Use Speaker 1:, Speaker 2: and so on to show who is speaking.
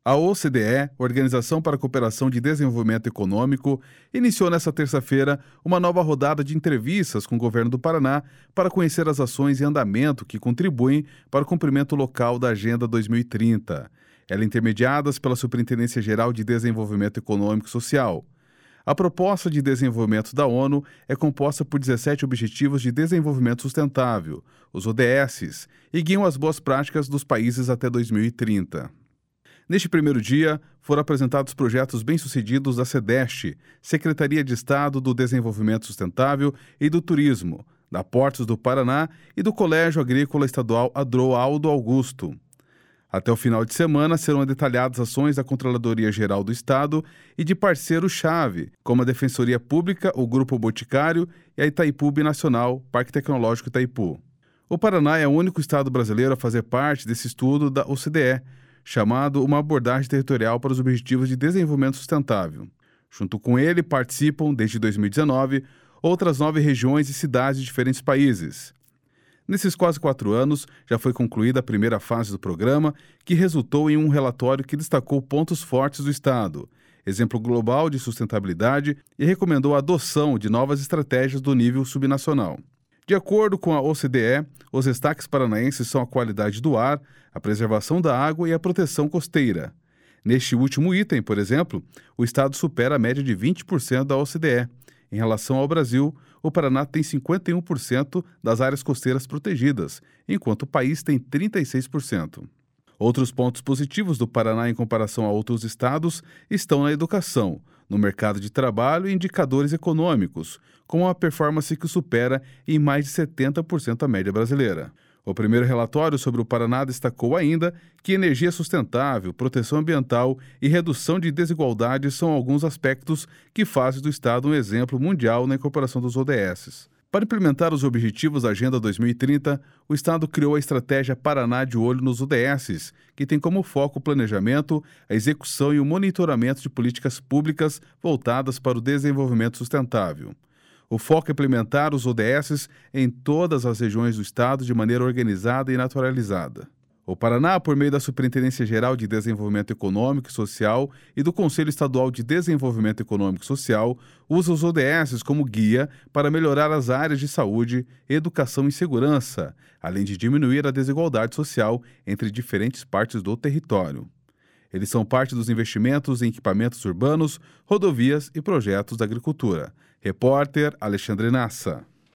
Speaker 1: A OCDE, Organização para a Cooperação de Desenvolvimento Econômico, iniciou nesta terça-feira uma nova rodada de entrevistas com o governo do Paraná para conhecer as ações em andamento que contribuem para o cumprimento local da Agenda 2030. Elas intermediadas pela Superintendência Geral de Desenvolvimento Econômico e Social. A proposta de desenvolvimento da ONU é composta por 17 Objetivos de Desenvolvimento Sustentável, os ODS, e guiam as boas práticas dos países até 2030. Neste primeiro dia, foram apresentados projetos bem-sucedidos da SEDEST, Secretaria de Estado do Desenvolvimento Sustentável e do Turismo, da Portos do Paraná e do Colégio Agrícola Estadual Adroaldo Augusto. Até o final de semana serão detalhadas ações da Controladoria Geral do Estado e de parceiros-chave, como a Defensoria Pública, o Grupo Boticário e a Itaipu Binacional, Parque Tecnológico Itaipu. O Paraná é o único estado brasileiro a fazer parte desse estudo da OCDE, chamado Uma Abordagem Territorial para os Objetivos de Desenvolvimento Sustentável. Junto com ele, participam, desde 2019, outras 9 regiões e cidades de diferentes países. Nesses quase 4 anos, já foi concluída a primeira fase do programa, que resultou em um relatório que destacou pontos fortes do Estado, exemplo global de sustentabilidade, e recomendou a adoção de novas estratégias do nível subnacional. De acordo com a OCDE, os destaques paranaenses são a qualidade do ar, a preservação da água e a proteção costeira. Neste último item, por exemplo, o Estado supera a média de 20% da OCDE. Em relação ao Brasil, o Paraná tem 51% das áreas costeiras protegidas, enquanto o país tem 36%. Outros pontos positivos do Paraná em comparação a outros estados estão na educação, no mercado de trabalho e indicadores econômicos, com uma performance que supera em mais de 70% a média brasileira. O primeiro relatório sobre o Paraná destacou ainda que energia sustentável, proteção ambiental e redução de desigualdades são alguns aspectos que fazem do Estado um exemplo mundial na incorporação dos ODS. Para implementar os objetivos da Agenda 2030, o Estado criou a estratégia Paraná de Olho nos ODS, que tem como foco o planejamento, a execução e o monitoramento de políticas públicas voltadas para o desenvolvimento sustentável. O foco é implementar os ODS em todas as regiões do Estado de maneira organizada e naturalizada. O Paraná, por meio da Superintendência Geral de Desenvolvimento Econômico e Social e do Conselho Estadual de Desenvolvimento Econômico e Social, usa os ODS como guia para melhorar as áreas de saúde, educação e segurança, além de diminuir a desigualdade social entre diferentes partes do território. Eles são parte dos investimentos em equipamentos urbanos, rodovias e projetos da agricultura. Repórter Alexandre Nassa.